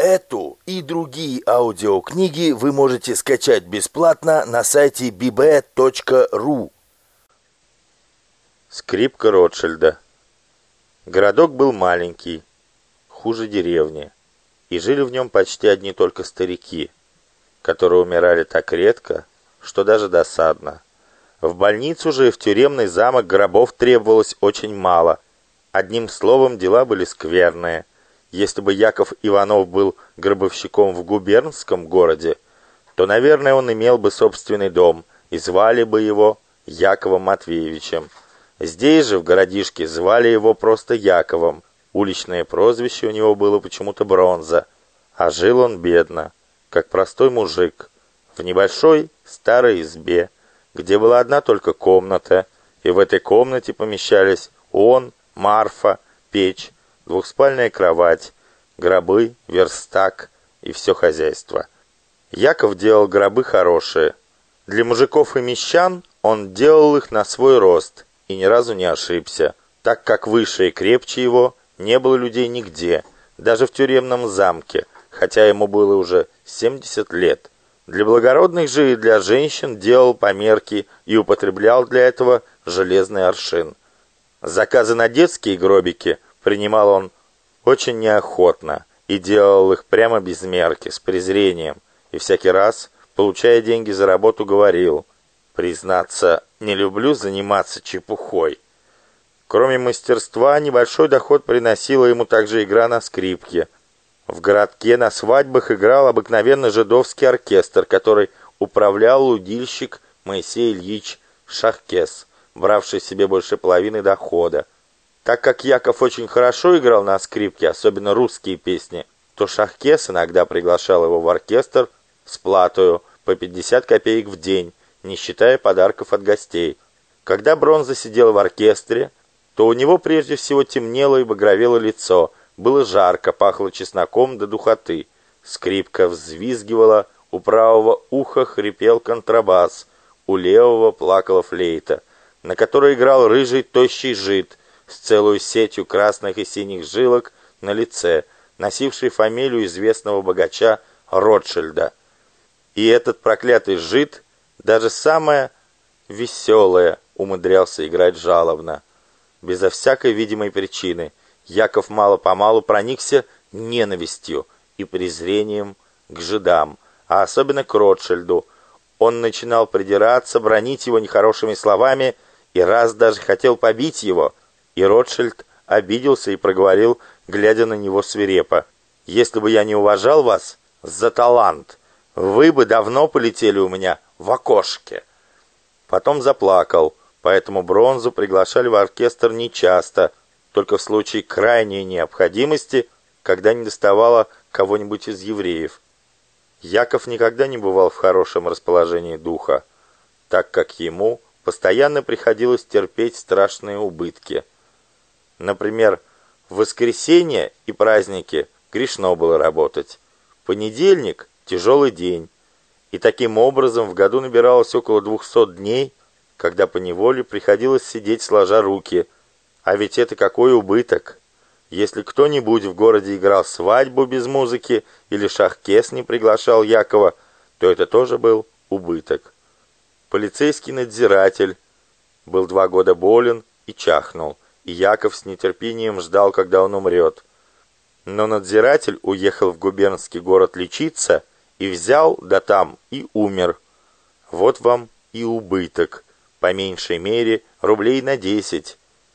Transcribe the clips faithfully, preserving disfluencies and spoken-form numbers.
Эту и другие аудиокниги вы можете скачать бесплатно на сайте би бэ точка ру. Скрипка Ротшильда. Городок был маленький, хуже деревни, и жили в нем почти одни только старики, которые умирали так редко, что даже досадно. В больницу же и в тюремный замок гробов требовалось очень мало. Одним словом, дела были скверные. Если бы Яков Иванов был гробовщиком в губернском городе, то, наверное, он имел бы собственный дом, и звали бы его Яковом Матвеевичем. Здесь же, в городишке, звали его просто Яковом. Уличное прозвище у него было почему-то Бронза. А жил он бедно, как простой мужик, в небольшой старой избе, где была одна только комната, и в этой комнате помещались он, Марфа, печь, двухспальная кровать, гробы, верстак и все хозяйство. Яков делал гробы хорошие. Для мужиков и мещан он делал их на свой рост и ни разу не ошибся, так как выше и крепче его не было людей нигде, даже в тюремном замке, хотя ему было уже семьдесят лет. Для благородных же и для женщин делал померки и употреблял для этого железный аршин. Заказы на детские гробики принимал он очень неохотно и делал их прямо без мерки, с презрением, и всякий раз, получая деньги за работу, говорил: «Признаться, не люблю заниматься чепухой». Кроме мастерства, небольшой доход приносила ему также игра на скрипке. В городке на свадьбах играл обыкновенно жидовский оркестр, который управлял удильщик Моисей Ильич Шахкес, бравший себе больше половины дохода. Так как Яков очень хорошо играл на скрипке, особенно русские песни, то Шахкес иногда приглашал его в оркестр с платою по пятьдесят копеек в день, не считая подарков от гостей. Когда Бронза сидел в оркестре, то у него прежде всего темнело и багровело лицо, было жарко, пахло чесноком до духоты. Скрипка взвизгивала, у правого уха хрипел контрабас, у левого плакала флейта, на которой играл рыжий тощий жид с целую сетью красных и синих жилок на лице, носивший фамилию известного богача Ротшильда. И этот проклятый жид, даже самое веселое, умудрялся играть жалобно. Безо всякой видимой причины Яков мало-помалу проникся ненавистью и презрением к жидам, а особенно к Ротшильду. Он начинал придираться, бранить его нехорошими словами и раз даже хотел побить его. И Ротшильд обиделся и проговорил, глядя на него свирепо: «Если бы я не уважал вас за талант, вы бы давно полетели у меня в окошке». Потом заплакал, поэтому Бронзу приглашали в оркестр нечасто, только в случае крайней необходимости, когда недоставало кого-нибудь из евреев. Яков никогда не бывал в хорошем расположении духа, так как ему постоянно приходилось терпеть страшные убытки. Например, в воскресенье и праздники грешно было работать. Понедельник – тяжелый день. И таким образом в году набиралось около двухсот дней, когда поневоле приходилось сидеть сложа руки. А ведь это какой убыток! Если кто-нибудь в городе играл свадьбу без музыки или Шахкес не приглашал Якова, то это тоже был убыток. Полицейский надзиратель был два года болен и чахнул, и Яков с нетерпением ждал, когда он умрет. Но надзиратель уехал в губернский город лечиться и взял, да там, и умер. Вот вам и убыток, по меньшей мере рублей на десять,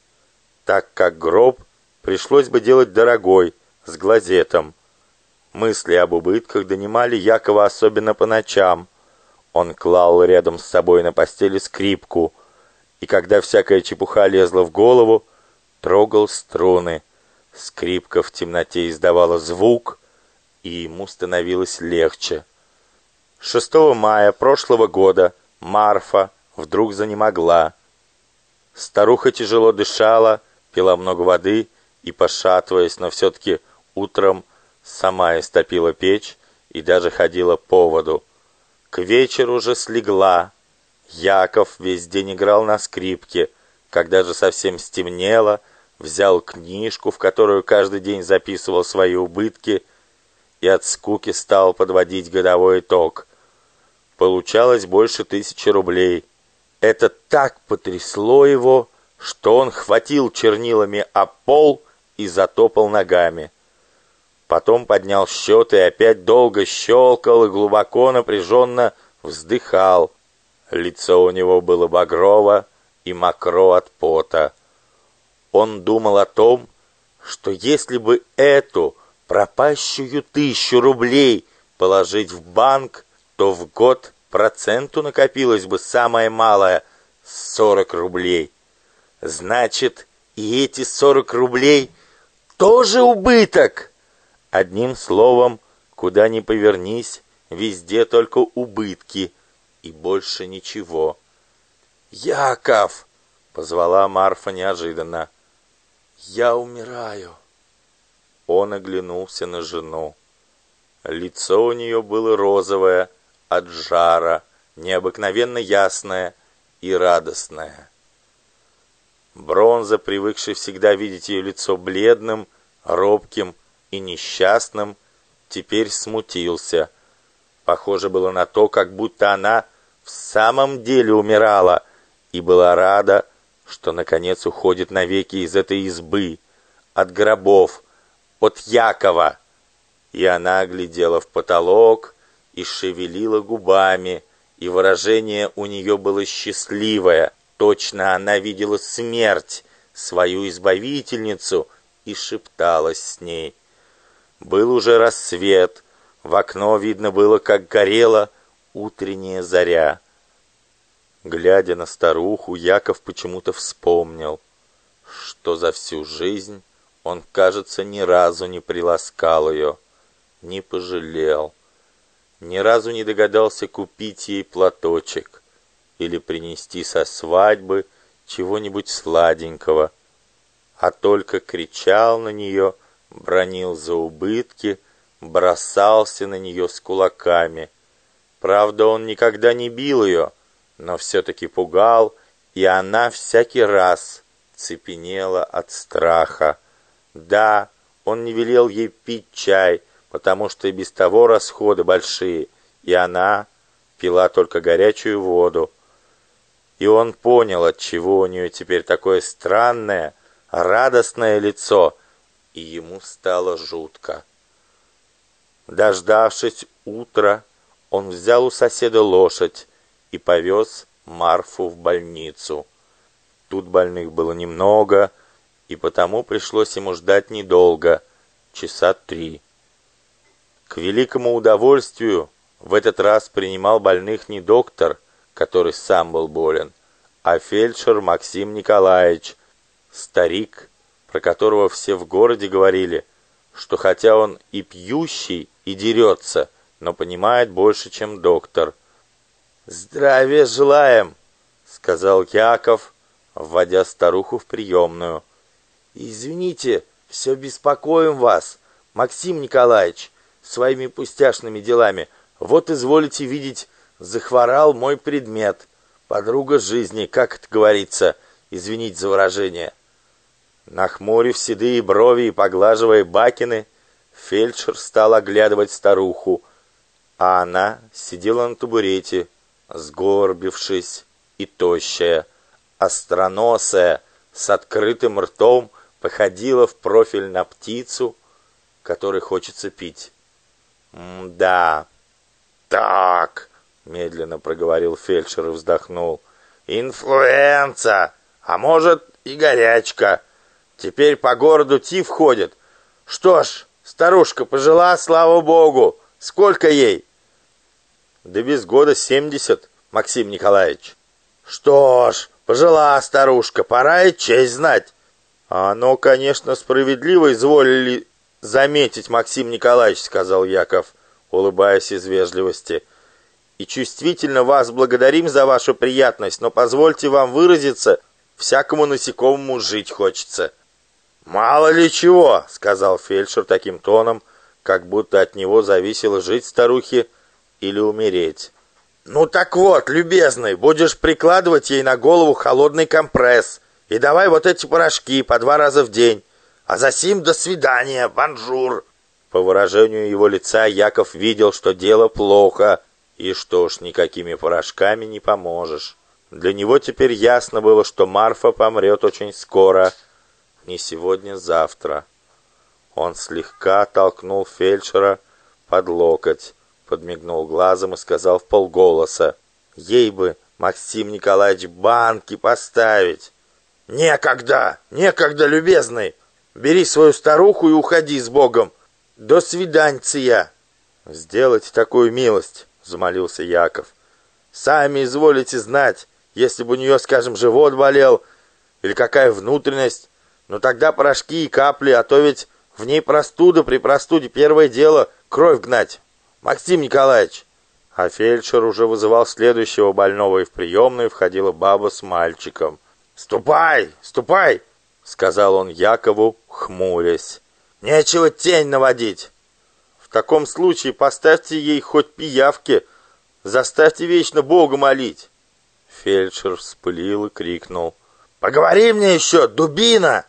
так как гроб пришлось бы делать дорогой, с глазетом. Мысли об убытках донимали Якова особенно по ночам. Он клал рядом с собой на постели скрипку, и когда всякая чепуха лезла в голову, трогал струны. Скрипка в темноте издавала звук, и ему становилось легче. шестого мая прошлого года Марфа вдруг занемогла. Старуха тяжело дышала, пила много воды и, пошатываясь, но все-таки утром сама истопила печь и даже ходила по воду. К вечеру же слегла. Яков весь день играл на скрипке. Когда же совсем стемнело, взял книжку, в которую каждый день записывал свои убытки, и от скуки стал подводить годовой итог. Получалось больше тысячи рублей. Это так потрясло его, что он хватил чернилами об пол и затопал ногами. Потом поднял счет и опять долго щелкал и глубоко напряженно вздыхал. Лицо у него было багрово и мокро от пота. Он думал о том, что если бы эту пропащую тысячу рублей положить в банк, то в год проценту накопилось бы самое малое — сорок рублей. Значит, и эти сорок рублей тоже убыток. Одним словом, куда ни повернись, везде только убытки и больше ничего. «Яков!» — позвала Марфа неожиданно. «Я умираю». Он оглянулся на жену. Лицо у нее было розовое от жара, необыкновенно ясное и радостное. Бронза, привыкший всегда видеть ее лицо бледным, робким и несчастным, теперь смутился. Похоже было на то, как будто она в самом деле умирала и была рада, что наконец уходит навеки из этой избы, от гробов, от Якова. И она глядела в потолок и шевелила губами, и выражение у нее было счастливое. Точно она видела смерть, свою избавительницу, и шепталась с ней. Был уже рассвет, в окно видно было, как горела утренняя заря. Глядя на старуху, Яков почему-то вспомнил, что за всю жизнь он, кажется, ни разу не приласкал ее, не пожалел, ни разу не догадался купить ей платочек или принести со свадьбы чего-нибудь сладенького, а только кричал на нее, бранил за убытки, бросался на нее с кулаками. Правда, он никогда не бил ее, но все-таки пугал, и она всякий раз цепенела от страха. Да, он не велел ей пить чай, потому что и без того расходы большие, и она пила только горячую воду. И он понял, отчего у нее теперь такое странное, радостное лицо, и ему стало жутко. Дождавшись утра, он взял у соседа лошадь и повез Марфу в больницу. Тут больных было немного, и потому пришлось ему ждать недолго, часа три. К великому удовольствию в этот раз принимал больных не доктор, который сам был болен, а фельдшер Максим Николаевич, старик, про которого все в городе говорили, что хотя он и пьющий, и дерется, но понимает больше, чем доктор. «Здравия желаем», — сказал Яков, вводя старуху в приемную. «Извините, все беспокоим вас, Максим Николаевич, своими пустяшными делами. Вот, изволите видеть, захворал мой предмет, подруга жизни, как это говорится, извините за выражение». Нахмурив седые брови и поглаживая бакины, фельдшер стал оглядывать старуху, а она сидела на табурете, сгорбившись и тощая, остроносая, с открытым ртом, походила в профиль на птицу, которой хочется пить. «М-да, так», — медленно проговорил фельдшер и вздохнул, «инфлюенса, а может и горячка. Теперь по городу тиф ходит. Что ж, старушка пожила, слава богу. Сколько ей?» «Да без года семьдесят, Максим Николаевич». «Что ж, пожила старушка, пора и честь знать». «Оно, конечно, справедливо изволили заметить, Максим Николаевич», — сказал Яков, улыбаясь из вежливости. «И чувствительно вас благодарим за вашу приятность, но позвольте вам выразиться, всякому насекомому жить хочется». «Мало ли чего», — сказал фельдшер таким тоном, как будто от него зависело жить старухе или умереть. «Ну так вот, любезный, будешь прикладывать ей на голову холодный компресс, и давай вот эти порошки по два раза в день, а засим до свидания, бонжур». По выражению его лица Яков видел, что дело плохо, и что ж, никакими порошками не поможешь. Для него теперь ясно было, что Марфа помрет очень скоро, не сегодня, завтра. Он слегка толкнул фельдшера под локоть, подмигнул глазом и сказал вполголоса: «Ей бы, Максим Николаевич, банки поставить!» «Некогда! Некогда, любезный! Бери свою старуху и уходи с Богом! До свиданьция!» «Сделайте такую милость!» — взмолился Яков. «Сами изволите знать, если бы у нее, скажем, живот болел или какая внутренность, ну тогда порошки и капли, а то ведь в ней простуда, при простуде первое дело кровь гнать. Максим Николаевич!» А фельдшер уже вызывал следующего больного, и в приемную входила баба с мальчиком. «Ступай, ступай!» — сказал он Якову, хмурясь. «Нечего тень наводить. В таком случае поставьте ей хоть пиявки, заставьте вечно Бога молить». Фельдшер вспылил и крикнул: «Поговори мне еще, дубина!»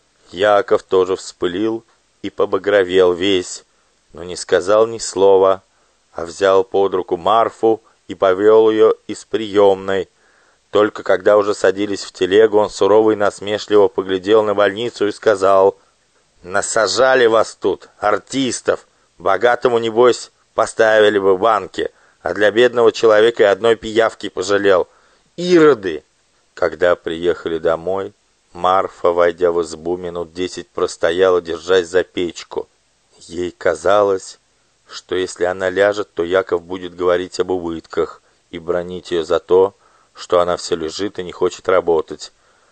Яков тоже вспылил и побагровел весь, но не сказал ни слова, а взял под руку Марфу и повел ее из приемной. Только когда уже садились в телегу, он сурово и насмешливо поглядел на больницу и сказал: «Насажали вас тут, артистов! Богатому, небось, поставили бы банки, а для бедного человека и одной пиявки пожалел. Ироды!» Когда приехали домой, Марфа, войдя в избу, минут десять простояла, держась за печку. Ей казалось, что если она ляжет, то Яков будет говорить об убытках и бранить ее за то, что она все лежит и не хочет работать.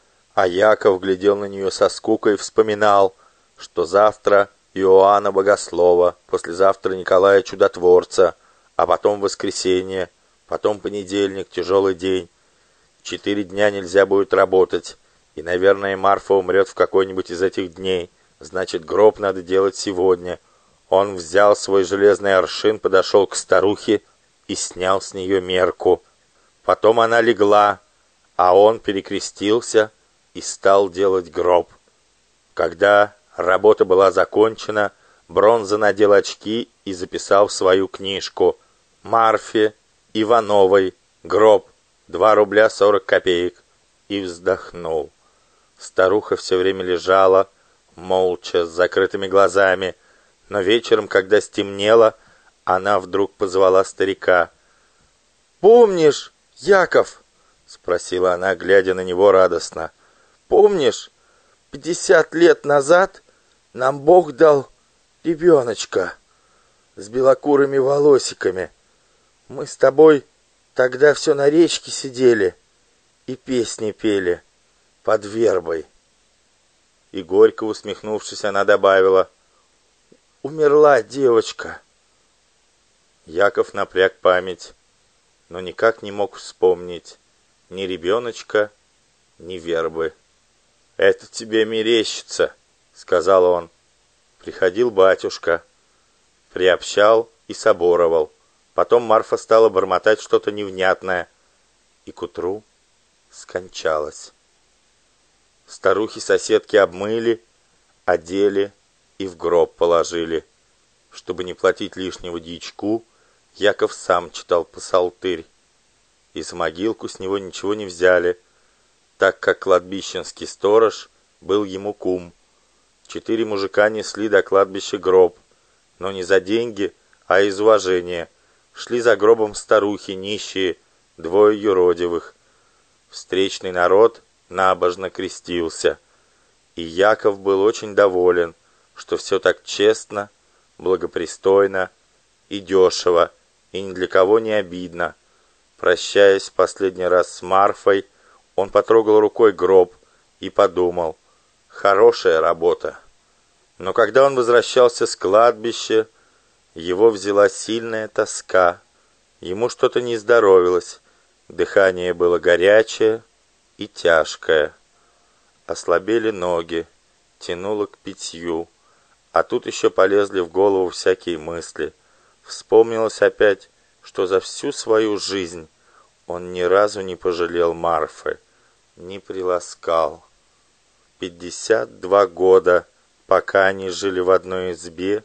А Яков глядел на нее со скукой и вспоминал, что завтра Иоанна Богослова, послезавтра Николая Чудотворца, а потом воскресенье, потом понедельник, тяжелый день. Четыре дня нельзя будет работать, и, наверное, Марфа умрет в какой-нибудь из этих дней. Значит, гроб надо делать сегодня. Он взял свой железный аршин, подошел к старухе и снял с нее мерку. Потом она легла, а он перекрестился и стал делать гроб. Когда работа была закончена, Бронза надел очки и записал в свою книжку: «Марфе Ивановой гроб, два рубля сорок копеек», и вздохнул. Старуха все время лежала, молча, с закрытыми глазами, но вечером, когда стемнело, она вдруг позвала старика. «Помнишь, Яков?» — спросила она, глядя на него радостно. «Помнишь, пятьдесят лет назад нам Бог дал ребеночка с белокурыми волосиками? Мы с тобой тогда все на речке сидели и песни пели под вербой». И горько усмехнувшись, она добавила: «Умерла девочка». Яков напряг память, но никак не мог вспомнить ни ребеночка, ни вербы. «Это тебе мерещится», — сказал он. Приходил батюшка, приобщал и соборовал. Потом Марфа стала бормотать что-то невнятное, и к утру скончалась. Старухи-соседки обмыли, одели и в гроб положили. Чтобы не платить лишнего дьячку, Яков сам читал псалтырь. И за могилку с него ничего не взяли, так как кладбищенский сторож был ему кум. Четыре мужика несли до кладбища гроб, но не за деньги, а из уважения. Шли за гробом старухи, нищие, двое юродивых. Встречный народ набожно крестился, и Яков был очень доволен, что все так честно, благопристойно и дешево, и ни для кого не обидно. Прощаясь в последний раз с Марфой, он потрогал рукой гроб и подумал: хорошая работа. Но когда он возвращался с кладбища, его взяла сильная тоска. Ему что-то не здоровилось, дыхание было горячее и тяжкое. Ослабели ноги, тянуло к питью, а тут еще полезли в голову всякие мысли. Вспомнилось опять, что за всю свою жизнь он ни разу не пожалел Марфы, не приласкал. Пятьдесят два года, пока они жили в одной избе,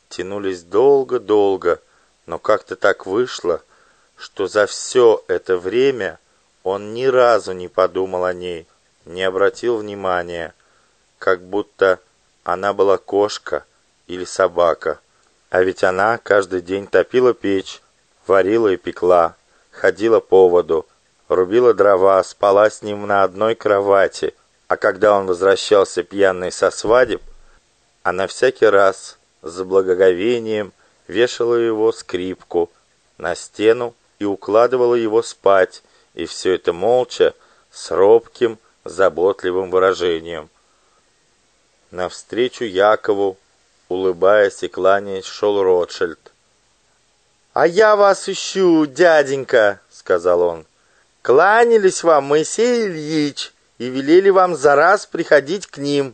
тянулись долго-долго, но как-то так вышло, что за все это время он ни разу не подумал о ней, не обратил внимания, как будто она была кошка или собака. А ведь она каждый день топила печь, варила и пекла, ходила по воду, рубила дрова, спала с ним на одной кровати, а когда он возвращался пьяный со свадеб, она всякий раз с благоговением вешала его скрипку на стену и укладывала его спать, и все это молча, с робким, заботливым выражением. Навстречу Якову, улыбаясь и кланяясь, шел Ротшильд. «А я вас ищу, дяденька», — сказал он. «Кланялись вам Моисей Ильич и велели вам за раз приходить к ним».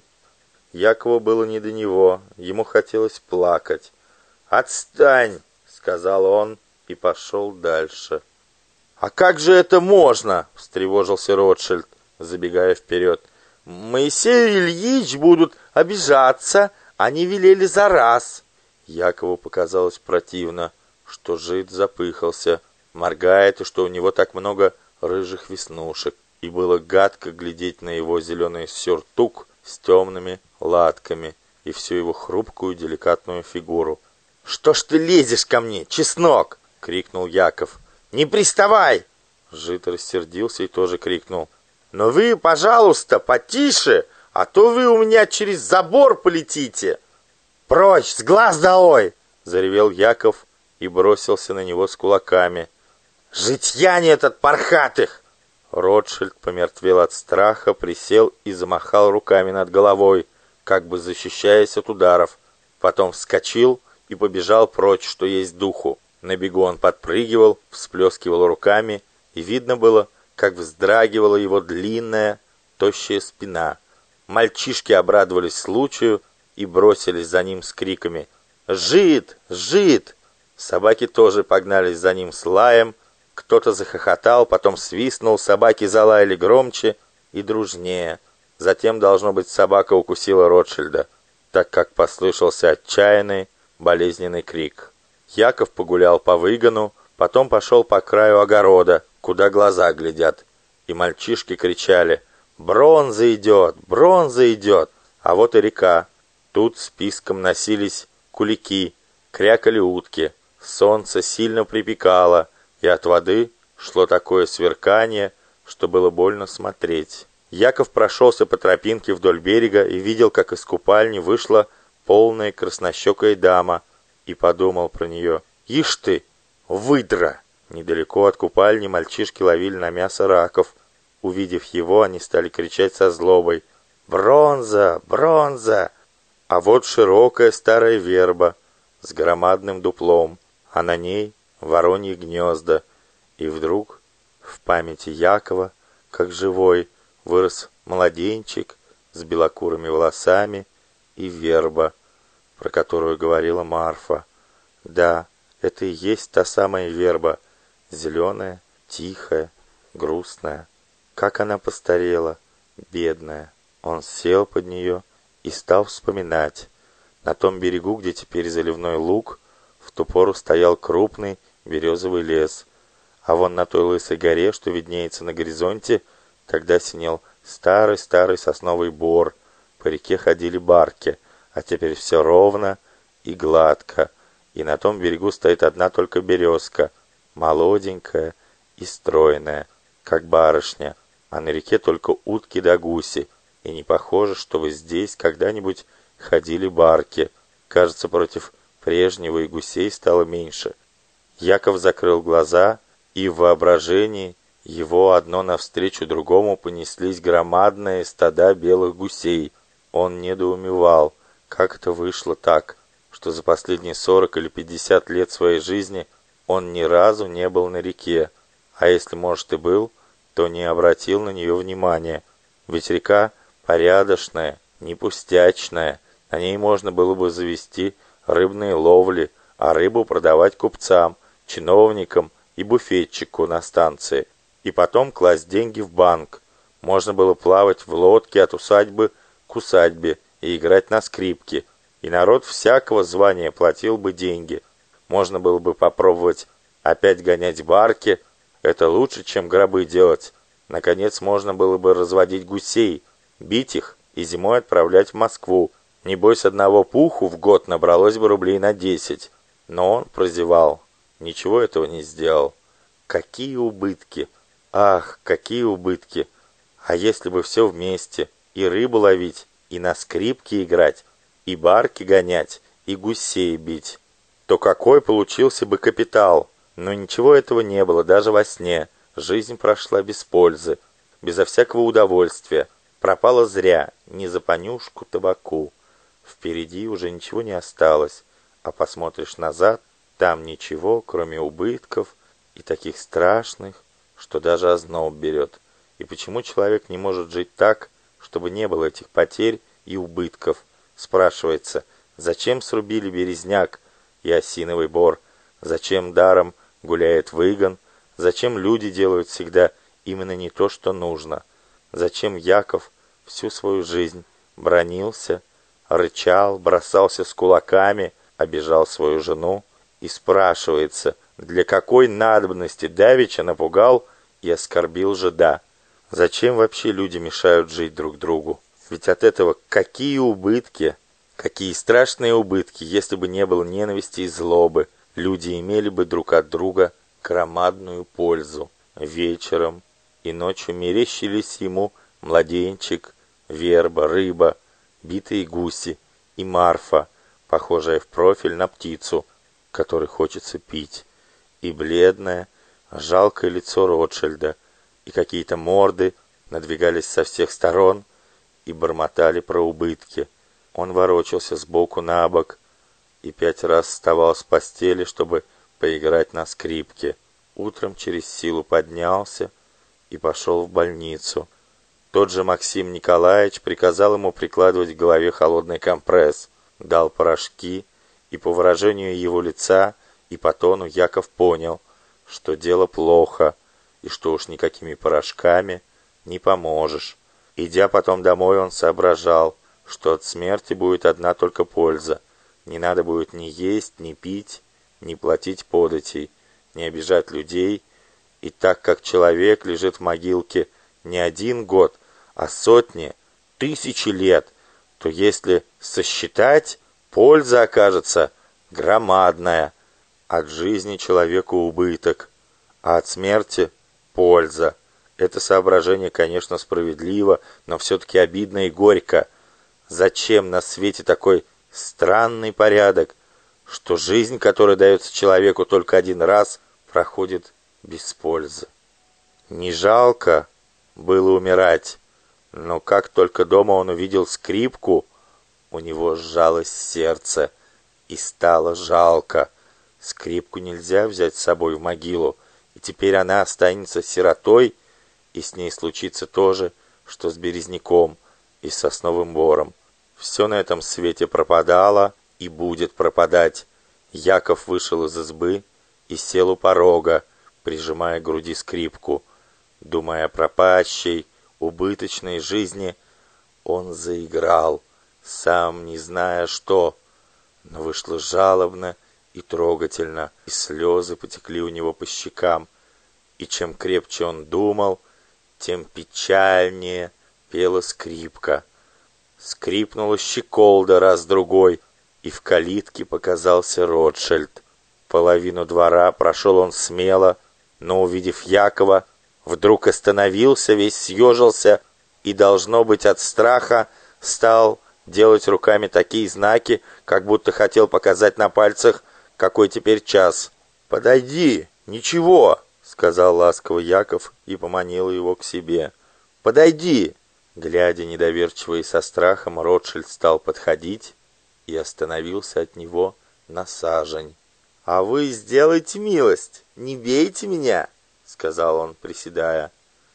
Якову было не до него, ему хотелось плакать. «Отстань», — сказал он и пошел дальше. «А как же это можно?» — встревожился Ротшильд, забегая вперед. «Моисей Ильич будут обижаться, они велели за раз». Якову показалось противно, что жид запыхался, моргает, и что у него так много рыжих веснушек, и было гадко глядеть на его зеленый сюртук с темными латками и всю его хрупкую деликатную фигуру. «Что ж ты лезешь ко мне, чеснок?» — крикнул Яков. «Не приставай!» Жид рассердился и тоже крикнул. «Но вы, пожалуйста, потише, а то вы у меня через забор полетите!» «Прочь, с глаз долой!» — заревел Яков и бросился на него с кулаками. «Житьяне этот пархатых!» Ротшильд помертвел от страха, присел и замахал руками над головой, как бы защищаясь от ударов. Потом вскочил и побежал прочь, что есть духу. На бегу он подпрыгивал, всплескивал руками, и видно было, как вздрагивала его длинная, тощая спина. Мальчишки обрадовались случаю и бросились за ним с криками «Жид! Жид!». Собаки тоже погнались за ним с лаем. Кто-то захохотал, потом свистнул, собаки залаяли громче и дружнее. Затем, должно быть, собака укусила Ротшильда, так как послышался отчаянный, болезненный крик. Яков погулял по выгону, потом пошел по краю огорода, куда глаза глядят, и мальчишки кричали «Бронза идет! Бронза идет!». А вот и река. Тут списком носились кулики, крякали утки. Солнце сильно припекало, и от воды шло такое сверкание, что было больно смотреть. Яков прошелся по тропинке вдоль берега и видел, как из купальни вышла полная краснощекая дама, и подумал про нее: «Ишь ты, выдра!» Недалеко от купальни мальчишки ловили на мясо раков. Увидев его, они стали кричать со злобой: «Бронза! Бронза!» А вот широкая старая верба с громадным дуплом, а на ней вороньи гнезда. И вдруг в памяти Якова, как живой, вырос младенчик с белокурыми волосами и верба, про которую говорила Марфа. Да, это и есть та самая верба, зеленая, тихая, грустная. Как она постарела, бедная. Он сел под нее и стал вспоминать. На том берегу, где теперь заливной луг, в ту пору стоял крупный березовый лес. А вон на той лысой горе, что виднеется на горизонте, тогда синел старый-старый сосновый бор. По реке ходили барки, а теперь все ровно и гладко. И на том берегу стоит одна только березка, молоденькая и стройная, как барышня, а на реке только утки да гуси. И не похоже, чтобы здесь когда-нибудь ходили барки. Кажется, против прежнего и гусей стало меньше. Яков закрыл глаза, и в воображении его одно навстречу другому понеслись громадные стада белых гусей. Он недоумевал, как это вышло так, что за последние сорок или пятьдесят лет своей жизни он ни разу не был на реке, а если, может, и был, то не обратил на нее внимания. Ведь река порядочная, не пустячная, на ней можно было бы завести рыбные ловли, а рыбу продавать купцам, чиновникам и буфетчику на станции, и потом класть деньги в банк. Можно было плавать в лодке от усадьбы к усадьбе и играть на скрипке, и народ всякого звания платил бы деньги. Можно было бы попробовать опять гонять барки, это лучше, чем гробы делать. Наконец, можно было бы разводить гусей, бить их и зимой отправлять в Москву. Небось, одного пуху в год набралось бы рублей на десять. Но он прозевал, ничего этого не сделал. Какие убытки! Ах, какие убытки! А если бы все вместе, и рыбу ловить, и на скрипке играть, и барки гонять, и гусей бить, то какой получился бы капитал? Но ничего этого не было даже во сне. Жизнь прошла без пользы, безо всякого удовольствия. Пропала зря, не за понюшку табаку. Впереди уже ничего не осталось, а посмотришь назад, там ничего, кроме убытков, и таких страшных, что даже озноб берет. И почему человек не может жить так, чтобы не было этих потерь и убытков? Спрашивается, зачем срубили березняк и осиновый бор? Зачем даром гуляет выгон? Зачем люди делают всегда именно не то, что нужно? Зачем Яков всю свою жизнь бранился, рычал, бросался с кулаками, обижал свою жену? И спрашивается, для какой надобности давеча напугал и оскорбил жида? Зачем вообще люди мешают жить друг другу? Ведь от этого какие убытки, какие страшные убытки, если бы не было ненависти и злобы. Люди имели бы друг от друга громадную пользу. Вечером и ночью мерещились ему младенчик, верба, рыба, битые гуси и Марфа, похожая в профиль на птицу, которой хочется пить, и бледное, жалкое лицо Ротшильда, и какие-то морды надвигались со всех сторон и бормотали про убытки. Он ворочался сбоку на бок и пять раз вставал с постели, чтобы поиграть на скрипке. Утром через силу поднялся и пошел в больницу. Тот же Максим Николаевич приказал ему прикладывать к голове холодный компресс, дал порошки, и по выражению его лица и по тону Яков понял, что дело плохо, и что уж никакими порошками не поможешь. Идя потом домой, он соображал, что от смерти будет одна только польза. Не надо будет ни есть, ни пить, ни платить податей, не обижать людей. И так как человек лежит в могилке не один год, а сотни, тысячи лет, то если сосчитать, польза окажется громадная. От жизни человеку убыток, а от смерти польза. Это соображение, конечно, справедливо, но все-таки обидно и горько. Зачем на свете такой странный порядок, что жизнь, которая дается человеку только один раз, проходит без пользы? Не жалко было умирать, но как только дома он увидел скрипку, у него сжалось сердце и стало жалко. Скрипку нельзя взять с собой в могилу, и теперь она останется сиротой, и с ней случится то же, что с березняком и сосновым бором. Все на этом свете пропадало и будет пропадать. Яков вышел из избы и сел у порога, прижимая к груди скрипку. Думая о пропащей, убыточной жизни, он заиграл, сам не зная что, но вышло жалобно и трогательно, и слезы потекли у него по щекам. И чем крепче он думал, тем печальнее пела скрипка. Скрипнула щеколда раз-другой, и в калитке показался Ротшильд. Половину двора прошел он смело, но, увидев Якова, вдруг остановился, весь съежился и, должно быть, от страха стал делать руками такие знаки, как будто хотел показать на пальцах, какой теперь час. «Подойди, ничего», — сказал ласково Яков и поманил его к себе. «Подойди». Глядя недоверчиво и со страхом, Ротшильд стал подходить и остановился от него на сажень. «А вы сделайте милость, не бейте меня», — сказал он, приседая.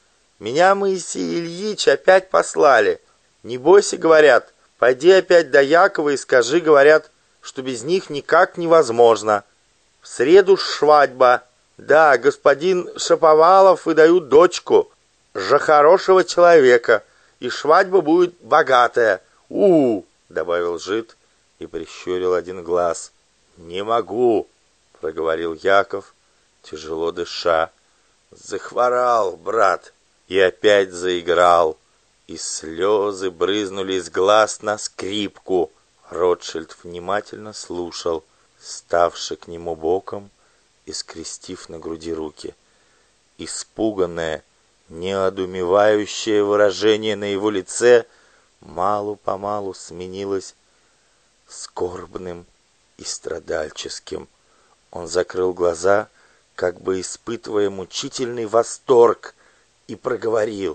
«Меня Моисей Ильич опять послали. Не бойся, говорят, пойди опять до Якова и скажи, говорят, что без них никак невозможно. В среду свадьба. Да, господин Шаповалов выдают дочку за хорошего человека, и свадьба будет богатая. У-у-у», — добавил жид и прищурил один глаз. «Не могу!» — проговорил Яков, тяжело дыша. «Захворал, брат!» И опять заиграл, и слезы брызнули из глаз на скрипку. Ротшильд внимательно слушал, ставши к нему боком и скрестив на груди руки. Испуганное, неодумевающее выражение на его лице мало-помалу сменилось скорбным и страдальческим. Он закрыл глаза, как бы испытывая мучительный восторг, и проговорил: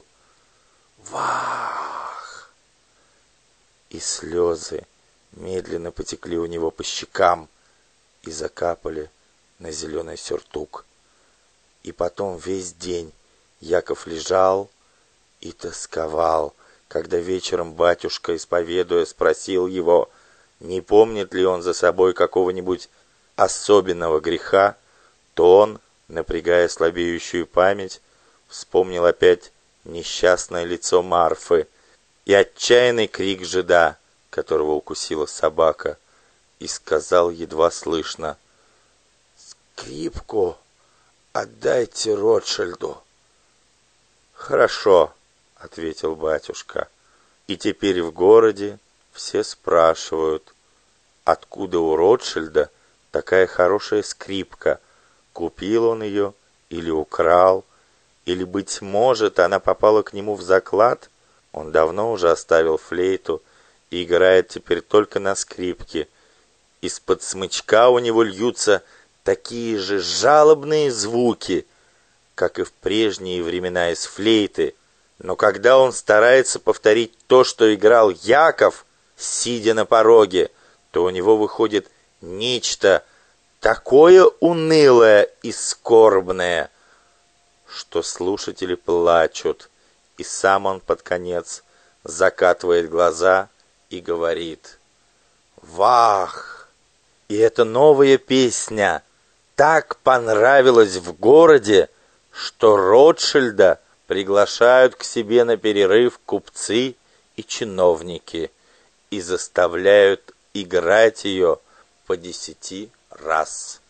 «Вах!» И слезы медленно потекли у него по щекам и закапали на зеленый сюртук. И потом весь день Яков лежал и тосковал, когда вечером батюшка, исповедуя, спросил его, не помнит ли он за собой какого-нибудь особенного греха, то он, напрягая слабеющую память, вспомнил опять несчастное лицо Марфы и отчаянный крик жида, которого укусила собака, и сказал едва слышно: «Скрипку отдайте Ротшильду». «Хорошо», — ответил батюшка. И теперь в городе все спрашивают, откуда у Ротшильда такая хорошая скрипка, купил он ее или украл, или, быть может, она попала к нему в заклад. Он давно уже оставил флейту и играет теперь только на скрипке. Из-под смычка у него льются такие же жалобные звуки, как и в прежние времена из флейты. Но когда он старается повторить то, что играл Яков, сидя на пороге, то у него выходит нечто такое унылое и скорбное, что слушатели плачут, и сам он под конец закатывает глаза и говорит: «Вах!» И эта новая песня так понравилась в городе, что Ротшильда приглашают к себе на перерыв купцы и чиновники и заставляют играть ее по десяти раз.